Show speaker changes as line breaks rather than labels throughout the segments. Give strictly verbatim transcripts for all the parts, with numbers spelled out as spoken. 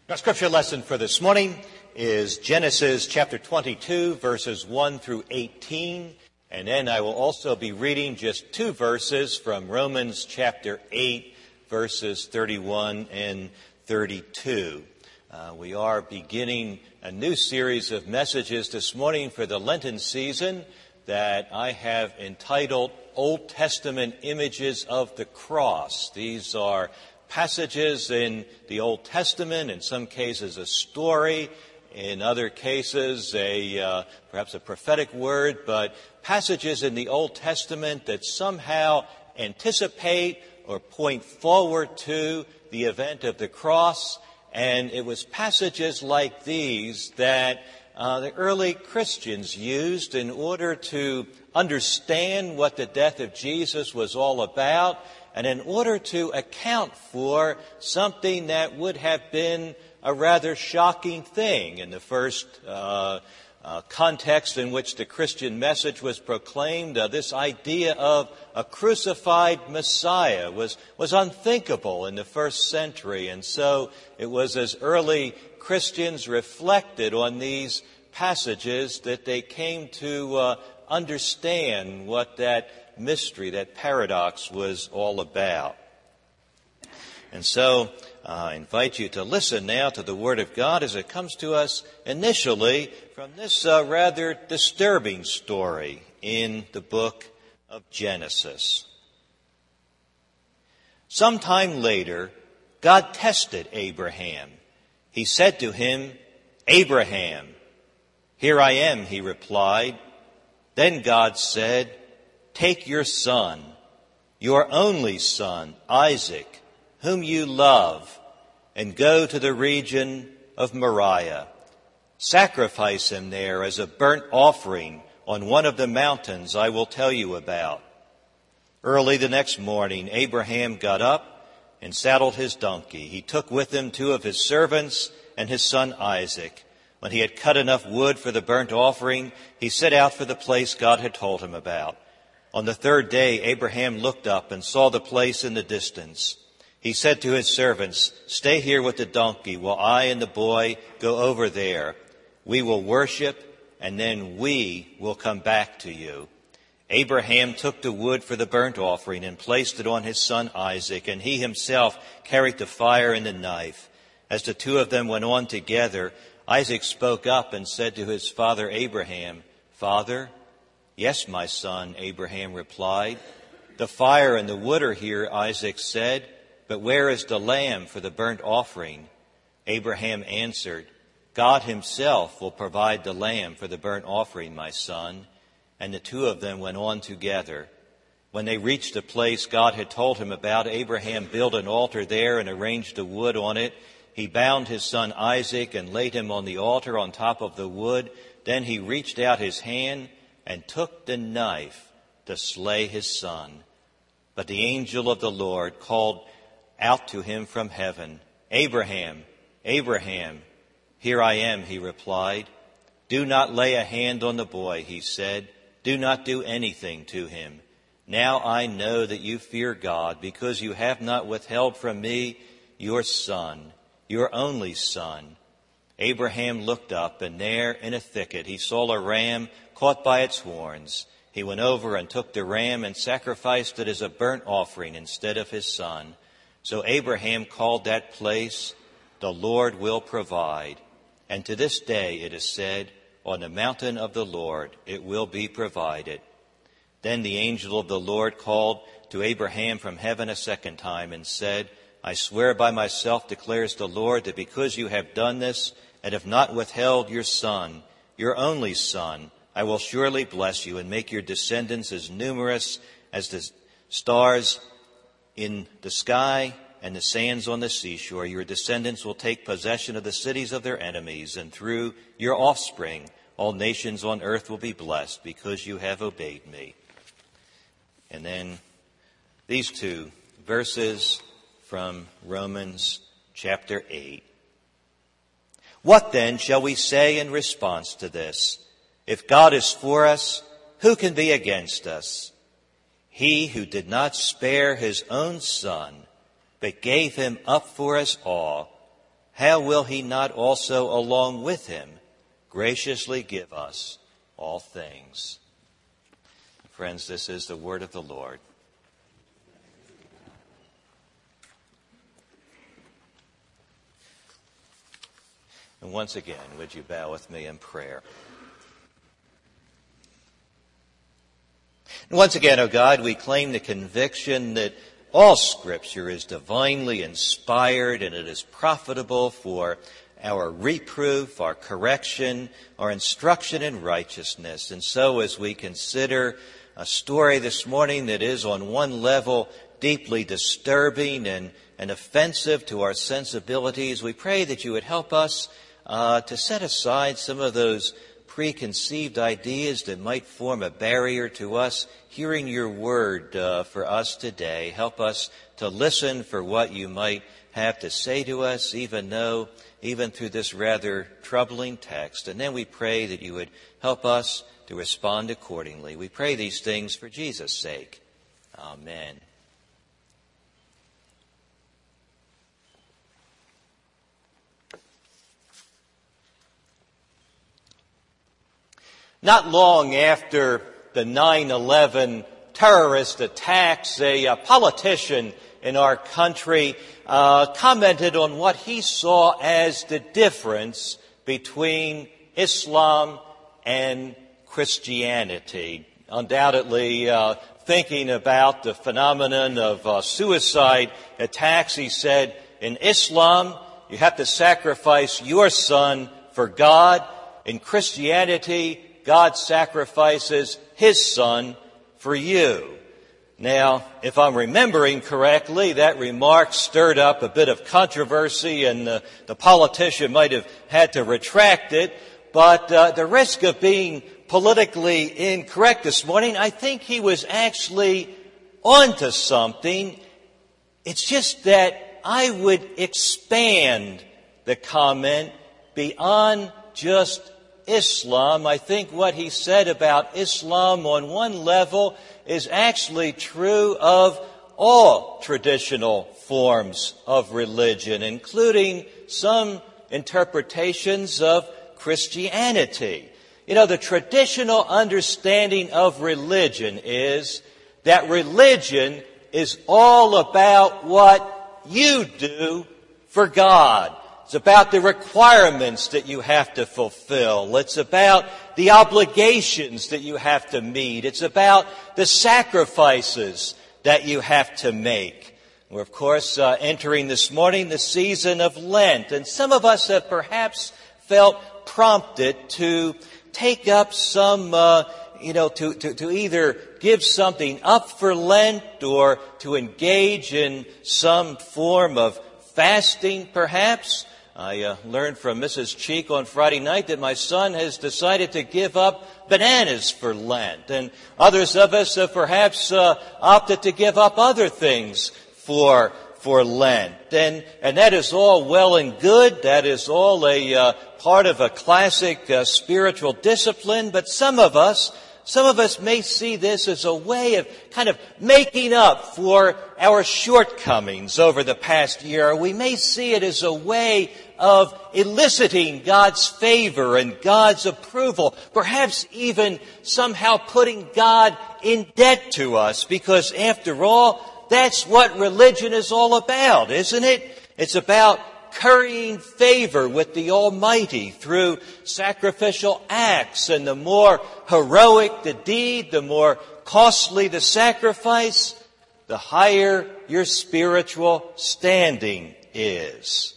Our scripture lesson for this morning is Genesis chapter twenty-two, verses one through eighteen. And then I will also be reading just two verses from Romans chapter eight, verses thirty-one and thirty-two. Uh, we are beginning a new series of messages this morning for the Lenten season that I have entitled Old Testament Images of the Cross. These are passages in the Old Testament, in some cases a story, in other cases a uh, perhaps a prophetic word, but passages in the Old Testament that somehow anticipate or point forward to the event of the cross. And it was passages like these that uh, the early Christians used in order to understand what the death of Jesus was all about, and in order to account for something that would have been a rather shocking thing in the first uh, uh, context in which the Christian message was proclaimed. Uh, this idea of a crucified Messiah was, was unthinkable in the first century. And so it was as early Christians reflected on these passages that they came to uh, understand what that mystery, that paradox was all about. And so uh, I invite you to listen now to the Word of God as it comes to us initially from this uh, rather disturbing story in the book of Genesis. Sometime later, God tested Abraham. He said to him, "Abraham." "Here I am," he replied. Then God said, "Take your son, your only son, Isaac, whom you love, and go to the region of Moriah. Sacrifice him there as a burnt offering on one of the mountains I will tell you about." Early the next morning, Abraham got up and saddled his donkey. He took with him two of his servants and his son Isaac. When he had cut enough wood for the burnt offering, he set out for the place God had told him about. On the third day, Abraham looked up and saw the place in the distance. He said to his servants, "Stay here with the donkey while I and the boy go over there. We will worship, and then we will come back to you." Abraham took the wood for the burnt offering and placed it on his son Isaac, and he himself carried the fire and the knife. As the two of them went on together, Isaac spoke up and said to his father Abraham, "Father?" "Yes, my son," Abraham replied. "The fire and the wood are here," Isaac said, "but where is the lamb for the burnt offering?" Abraham answered, "God himself will provide the lamb for the burnt offering, my son." And the two of them went on together. When they reached the place God had told him about, Abraham built an altar there and arranged the wood on it. He bound his son Isaac and laid him on the altar on top of the wood. Then he reached out his hand and took the knife to slay his son. But the angel of the Lord called out to him from heaven, "Abraham, Abraham." "Here I am," he replied. "Do not lay a hand on the boy," he said. "Do not do anything to him. Now I know that you fear God, because you have not withheld from me your son, your only son." Abraham looked up, and there in a thicket he saw a ram caught by its horns. He went over and took the ram and sacrificed it as a burnt offering instead of his son. So Abraham called that place, "The Lord will provide." And to this day it is said, "On the mountain of the Lord it will be provided." Then the angel of the Lord called to Abraham from heaven a second time and said, "I swear by myself, declares the Lord, that because you have done this and have not withheld your son, your only son, I will surely bless you and make your descendants as numerous as the stars in the sky and the sands on the seashore. Your descendants will take possession of the cities of their enemies, and through your offspring all nations on earth will be blessed, because you have obeyed me." And then these two verses from Romans chapter eight. "What then shall we say in response to this? If God is for us, who can be against us? He who did not spare his own son, but gave him up for us all, how will he not also along with him graciously give us all things? Friends, this is the word of the Lord. And once again, would you bow with me in prayer? And once again, O God, we claim the conviction that all Scripture is divinely inspired and it is profitable for our reproof, our correction, our instruction in righteousness. And so as we consider a story this morning that is on one level deeply disturbing and, and offensive to our sensibilities, we pray that you would help us uh, to set aside some of those preconceived ideas that might form a barrier to us hearing your word uh, for us today. Help us to listen for what you might have to say to us, even though, even through this rather troubling text. And then we pray that you would help us to respond accordingly. We pray these things for Jesus' sake. Amen. Not long after the nine eleven terrorist attacks, a, a politician in our country uh, commented on what he saw as the difference between Islam and Christianity. Undoubtedly, uh, thinking about the phenomenon of uh, suicide attacks, he said, in Islam, you have to sacrifice your son for God. In Christianity, God sacrifices his son for you. Now, if I'm remembering correctly, that remark stirred up a bit of controversy and uh, the politician might have had to retract it. But uh, the risk of being politically incorrect this morning, I think he was actually onto something. It's just that I would expand the comment beyond just Islam. I think what he said about Islam on one level is actually true of all traditional forms of religion, including some interpretations of Christianity. You know, the traditional understanding of religion is that religion is all about what you do for God. It's about the requirements that you have to fulfill. It's about the obligations that you have to meet. It's about the sacrifices that you have to make. We're, of course, uh, entering this morning the season of Lent, and some of us have perhaps felt prompted to take up some, uh, you know, to, to, to either give something up for Lent or to engage in some form of fasting, perhaps. I uh, learned from Missus Cheek on Friday night that my son has decided to give up bananas for Lent. And others of us have perhaps uh, opted to give up other things for for Lent. And, and that is all well and good. That is all a uh, part of a classic uh, spiritual discipline. But some of us, some of us may see this as a way of kind of making up for our shortcomings over the past year. We may see it as a way of eliciting God's favor and God's approval, perhaps even somehow putting God in debt to us, because after all, that's what religion is all about, isn't it? It's about currying favor with the Almighty through sacrificial acts, and the more heroic the deed, the more costly the sacrifice, the higher your spiritual standing is.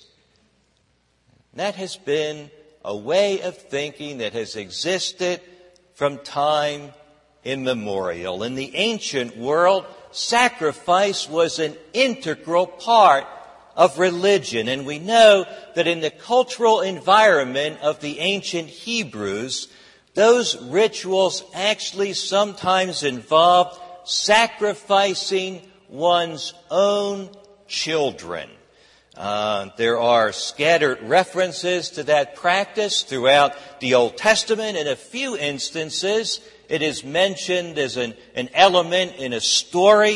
That has been a way of thinking that has existed from time immemorial. In the ancient world, sacrifice was an integral part of religion. And we know that in the cultural environment of the ancient Hebrews, those rituals actually sometimes involved sacrificing one's own children. Uh, there are scattered references to that practice throughout the Old Testament. In a few instances, it is mentioned as an, an element in a story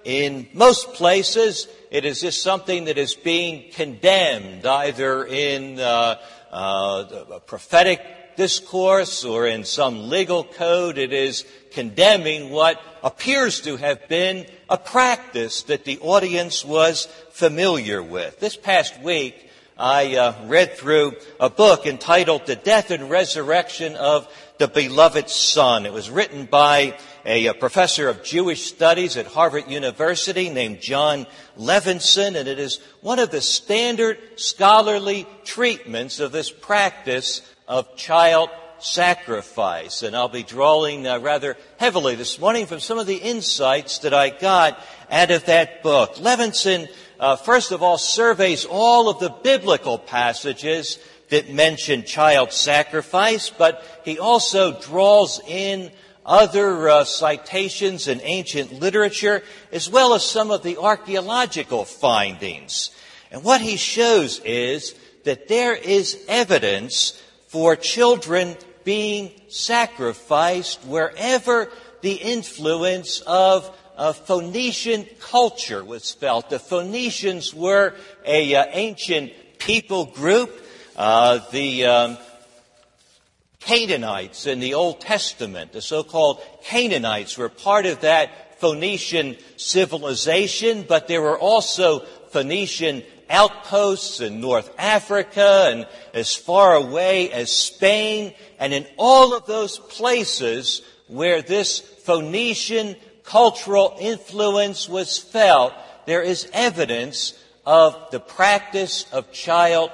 in most places, it is just something that is being condemned, either in uh, uh, a prophetic discourse or in some legal code. It is condemning what appears to have been a practice that the audience was familiar with. This past week, I uh, read through a book entitled The Death and Resurrection of the Beloved Son. It was written by a, a professor of Jewish studies at Harvard University named John Levinson, and it is one of the standard scholarly treatments of this practice of child sacrifice. And I'll be drawing uh, rather heavily this morning from some of the insights that I got out of that book. Levinson, uh, first of all, surveys all of the biblical passages that mention child sacrifice, but he also draws in other uh, citations in ancient literature, as well as some of the archaeological findings. And what he shows is that there is evidence for children being sacrificed wherever the influence of a Phoenician culture was felt. The Phoenicians were a uh, ancient people group. Uh, the um, Canaanites in the Old Testament, the so-called Canaanites, were part of that Phoenician civilization, but there were also Phoenician outposts in North Africa and as far away as Spain. And in all of those places where this Phoenician cultural influence was felt, there is evidence of the practice of child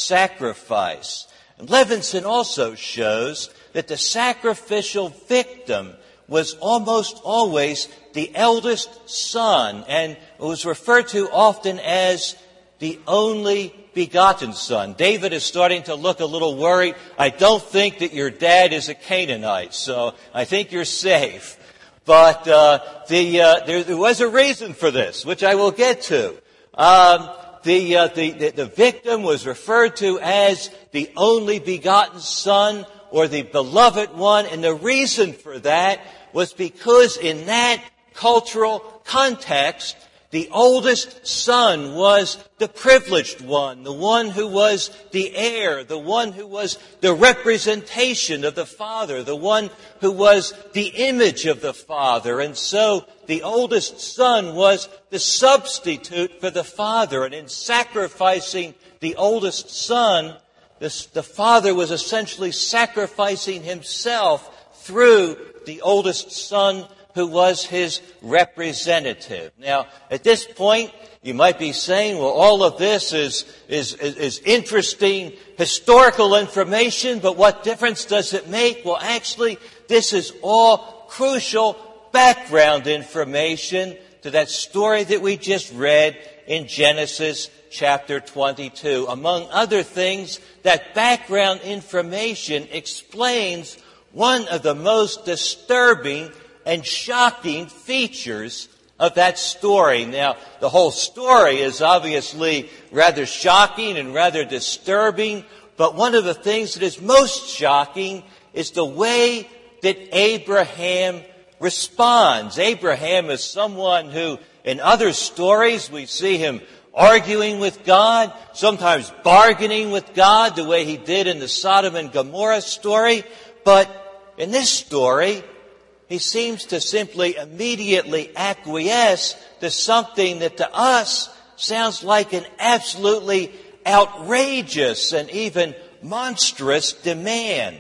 sacrifice. And Levinson also shows that the sacrificial victim was almost always the eldest son, and it was referred to often as the only begotten son. David is starting to look a little worried. I don't think that your dad is a Canaanite, so I think you're safe. But uh, the uh, there, there was a reason for this, which I will get to. Um, the, uh, the the the victim was referred to as the only begotten son, or the beloved one, and the reason for that was because in that cultural context, the oldest son was the privileged one, the one who was the heir, the one who was the representation of the father, the one who was the image of the father. And so the oldest son was the substitute for the father. And in sacrificing the oldest son, the, the father was essentially sacrificing himself through the oldest son, who was his representative. Now, at this point, you might be saying, well, all of this is, is, is, is interesting historical information, but what difference does it make? Well, actually, this is all crucial background information to that story that we just read in Genesis chapter twenty-two. Among other things, that background information explains one of the most disturbing and shocking features of that story. Now, the whole story is obviously rather shocking and rather disturbing, but one of the things that is most shocking is the way that Abraham responds. Abraham is someone who, in other stories, we see him arguing with God, sometimes bargaining with God, the way he did in the Sodom and Gomorrah story. But in this story, he seems to simply immediately acquiesce to something that to us sounds like an absolutely outrageous and even monstrous demand.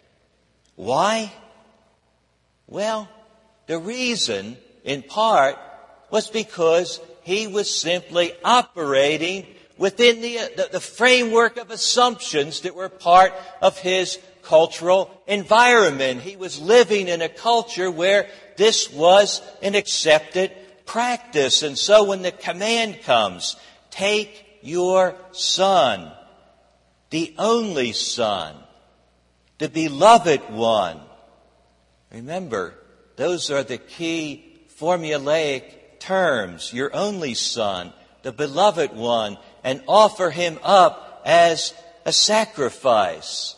Why? Well, the reason, in part, was because he was simply operating within the, the, the framework of assumptions that were part of his cultural environment. He was living in a culture where this was an accepted practice. And so when the command comes, take your son, the only son, the beloved one. Remember, those are the key formulaic terms. Your only son, the beloved one, and offer him up as a sacrifice.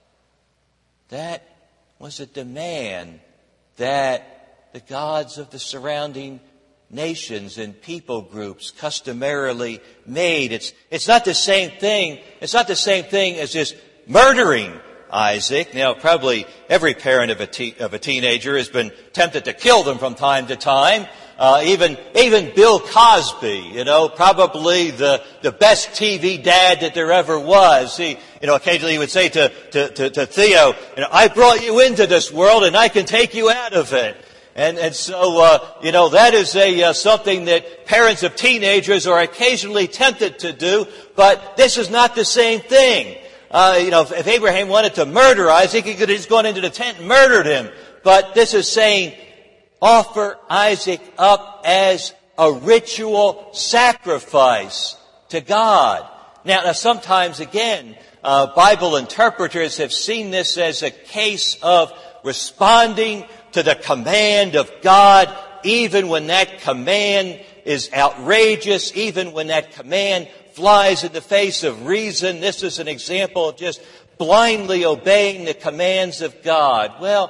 That was a demand that the gods of the surrounding nations and people groups customarily made. It's, it's not the same thing. It's not the same thing as just murdering Isaac. Now, probably every parent of a, te- of a teenager has been tempted to kill them from time to time. Uh, even, even Bill Cosby, you know, probably the, the best T V dad that there ever was. He, you know, occasionally he would say to, to, to, to Theo, you know, I brought you into this world and I can take you out of it. And, and so, uh, you know, that is a, uh, something that parents of teenagers are occasionally tempted to do, but this is not the same thing. Uh, you know, if, if Abraham wanted to murder Isaac, he could have just gone into the tent and murdered him. But this is saying, offer Isaac up as a ritual sacrifice to God. Now, now sometimes, again, uh, Bible interpreters have seen this as a case of responding to the command of God, even when that command is outrageous, even when that command flies in the face of reason. This is an example of just blindly obeying the commands of God. Well,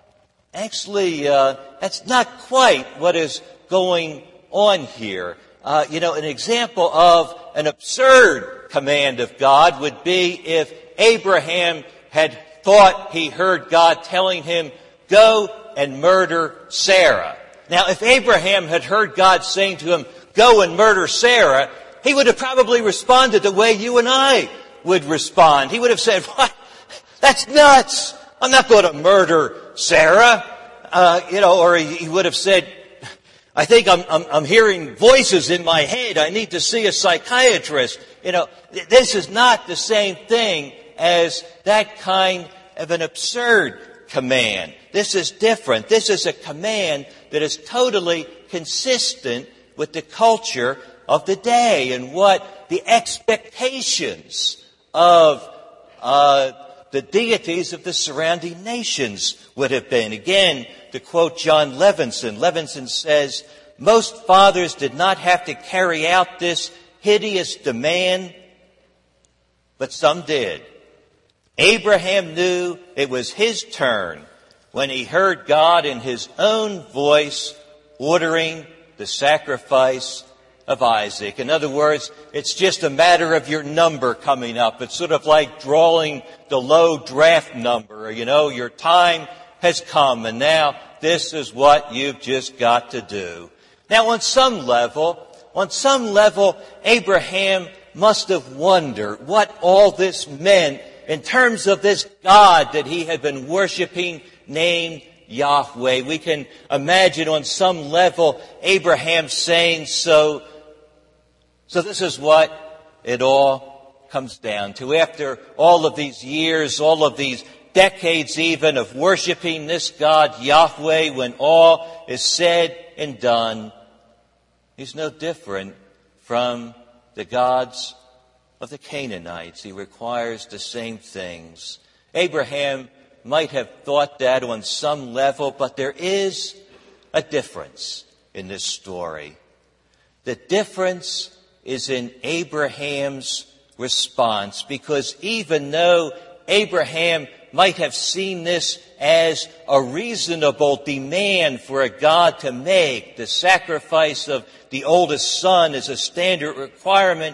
actually, uh, that's not quite what is going on here. Uh, you know, an example of an absurd command of God would be if Abraham had thought he heard God telling him, go and murder Sarah. Now, if Abraham had heard God saying to him, go and murder Sarah, he would have probably responded the way you and I would respond. He would have said, what? That's nuts. I'm not going to murder Sarah. Uh, you know, or he, he would have said, I think I'm, I'm, I'm hearing voices in my head. I need to see a psychiatrist. You know, th- this is not the same thing as that kind of an absurd command. This is different. This is a command that is totally consistent with the culture of the day and what the expectations of uh the deities of the surrounding nations would have been. Again, to quote John Levinson, Levinson says, most fathers did not have to carry out this hideous demand, but some did. Abraham knew it was his turn when he heard God in his own voice ordering the sacrifice of Isaac. In other words, it's just a matter of your number coming up. It's sort of like drawing the low draft number. You know, your time has come and now this is what you've just got to do. Now, on some level, on some level, Abraham must have wondered what all this meant in terms of this God that he had been worshiping named Yahweh. We can imagine on some level Abraham saying, so, so this is what it all comes down to. After all of these years, all of these decades even of worshiping this God Yahweh, when all is said and done, he's no different from the gods of the Canaanites. He requires the same things. Abraham might have thought that on some level, but there is a difference in this story. The difference is in Abraham's response, because even though Abraham might have seen this as a reasonable demand for a God to make, the sacrifice of the oldest son is a standard requirement,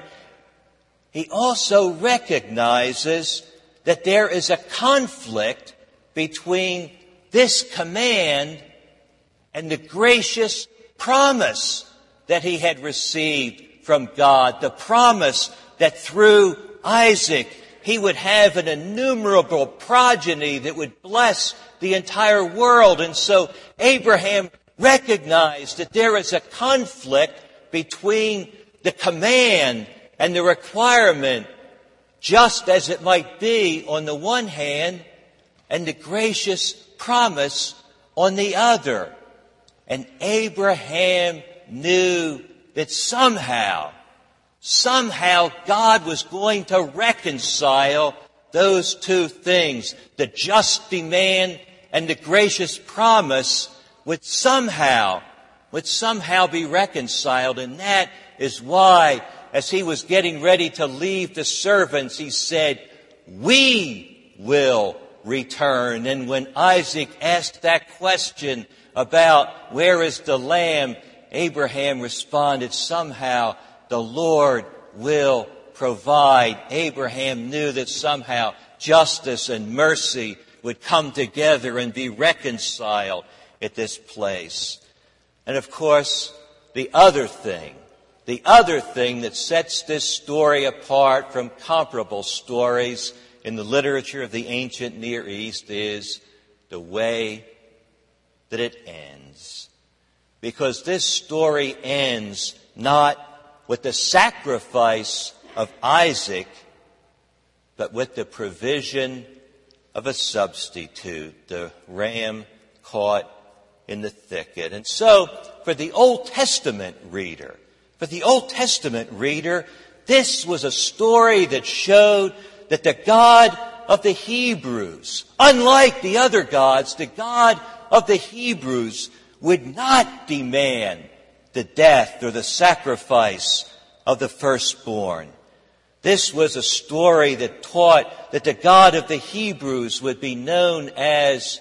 he also recognizes that there is a conflict between this command and the gracious promise that he had received from God, the promise that through Isaac he would have an innumerable progeny that would bless the entire world. And so Abraham recognized that there is a conflict between the command and the requirement, just as it might be on the one hand, and the gracious promise on the other. And Abraham knew that somehow, somehow God was going to reconcile those two things. The just demand and the gracious promise would somehow, would somehow be reconciled. And that is why, as he was getting ready to leave the servants, he said, we will return. And when Isaac asked that question about where is the lamb, Abraham responded, somehow the Lord will provide. Abraham knew that somehow justice and mercy would come together and be reconciled at this place. And of course, the other thing, the other thing that sets this story apart from comparable stories in the literature of the ancient Near East is the way that it ends. Because this story ends not with the sacrifice of Isaac, but with the provision of a substitute, the ram caught in the thicket. And so, for the Old Testament reader, for the Old Testament reader, this was a story that showed that the God of the Hebrews, unlike the other gods, the God of the Hebrews would not demand the death or the sacrifice of the firstborn. This was a story that taught that the God of the Hebrews would be known as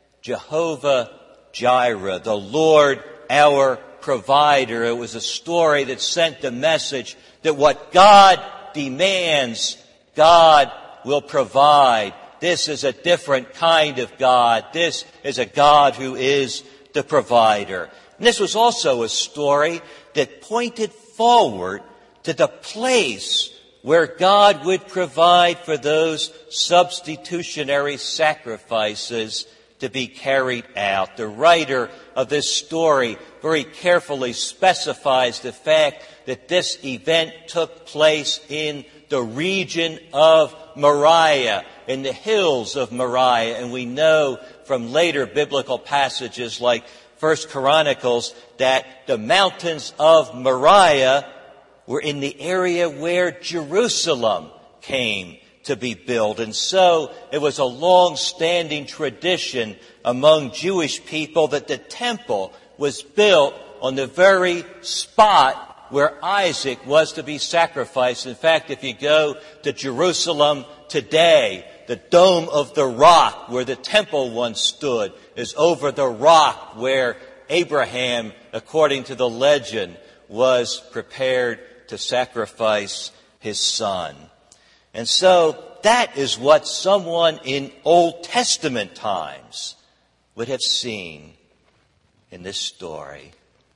Jehovah Jireh, the Lord our provider. It was a story that sent the message that what God demands, God will provide. This is a different kind of God. This is a God who is the provider. And this was also a story that pointed forward to the place where God would provide for those substitutionary sacrifices to be carried out. The writer of this story very carefully specifies the fact that this event took place in the region of Moriah, in the hills of Moriah. And we know from later biblical passages like First Chronicles that the mountains of Moriah were in the area where Jerusalem came to be built. And so it was a long-standing tradition among Jewish people that the temple was built on the very spot where Isaac was to be sacrificed. In fact, if you go to Jerusalem today, the Dome of the Rock, where the temple once stood, is over the rock where Abraham, according to the legend, was prepared to sacrifice his son. And so that is what someone in Old Testament times would have seen in this story.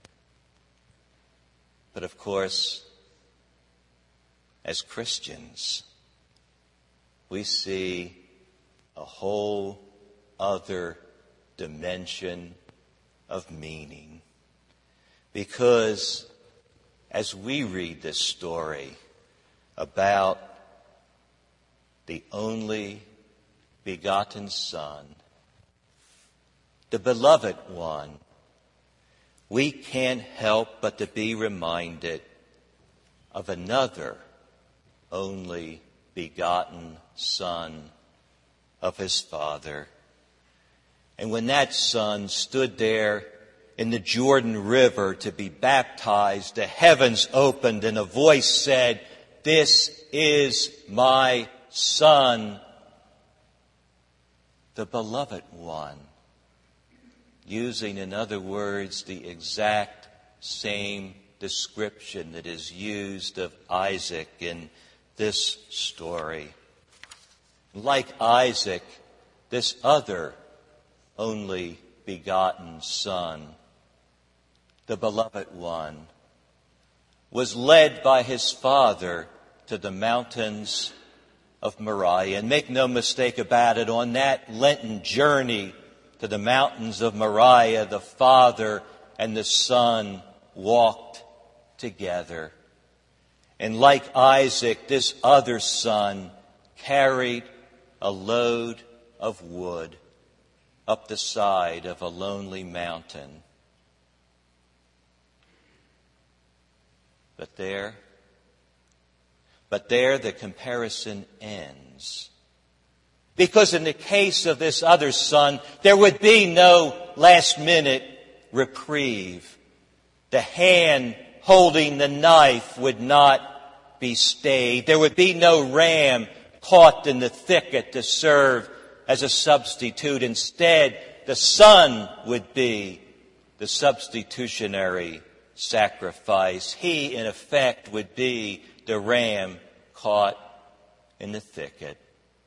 But of course, as Christians, we see a whole other dimension of meaning. Because as we read this story about the only begotten Son, the beloved one, we can't help but to be reminded of another only begotten Son of his Father. And when that Son stood there in the Jordan River to be baptized, the heavens opened and a voice said, "This is my Son, the beloved one," using, in other words, the exact same description that is used of Isaac in this story. Like Isaac, this other only begotten Son, the beloved one, was led by his father to the mountains of Moriah. And make no mistake about it, on that Lenten journey to the mountains of Moriah, the Father and the Son walked together. And like Isaac, this other son carried a load of wood up the side of a lonely mountain. But there, but there the comparison ends. Because in the case of this other son, there would be no last-minute reprieve. The hand holding the knife would not be stayed. There would be no ram caught in the thicket to serve as a substitute. Instead, the son would be the substitutionary sacrifice. He, in effect, would be the ram caught in the thicket.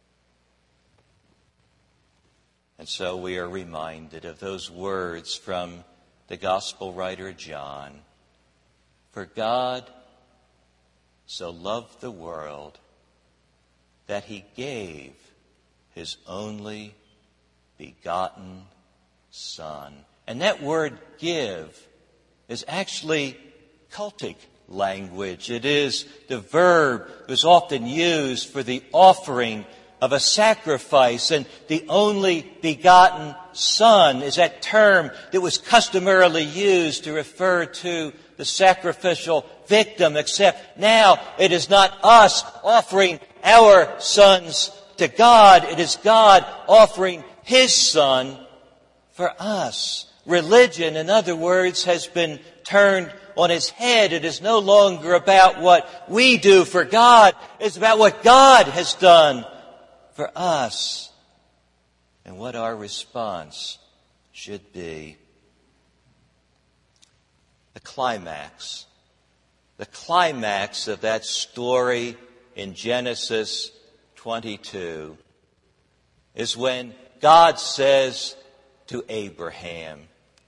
And so we are reminded of those words from the gospel writer John. For God so loved the world that he gave his only begotten Son. And that word give is actually cultic language. It is the verb that is often used for the offering of a sacrifice, and the only begotten Son is that term that was customarily used to refer to the sacrificial victim, except now it is not us offering our sons to God, it is God offering his Son for us. Religion, in other words, has been turned on its head. It is no longer about what we do for God. It's about what God has done for us and what our response should be. The climax, the climax of that story in Genesis twenty-two is when God says to Abraham,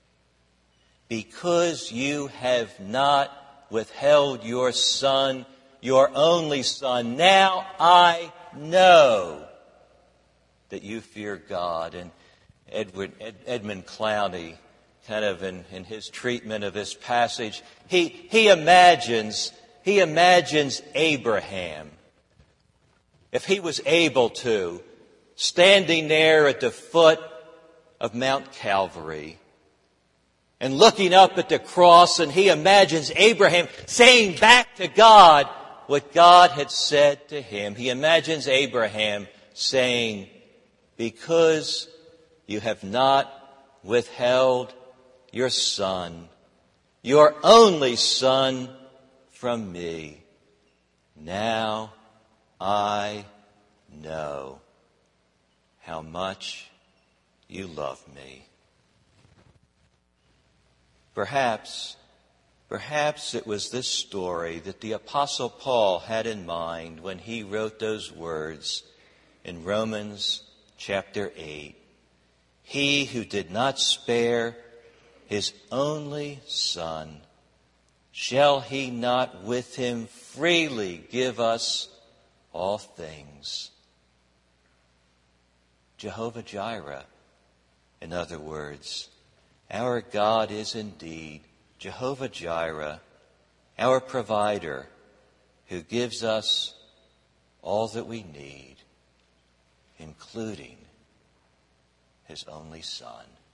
because you have not withheld your son, your only son, now I know that you fear God. And Edward, Ed, Edmund Clowney, kind of in, in his treatment of this passage, he, he imagines, he imagines Abraham, if he was able to, standing there at the foot of Mount Calvary and looking up at the cross, and he imagines Abraham saying back to God what God had said to him. He imagines Abraham saying, because you have not withheld your son, your only son, from me, now I know how much you love me. Perhaps, perhaps it was this story that the Apostle Paul had in mind when he wrote those words in Romans chapter eight. He who did not spare his only son, shall he not with him freely give us all things? Jehovah Jireh, in other words, our God is indeed Jehovah Jireh, our provider, who gives us all that we need, including his only son.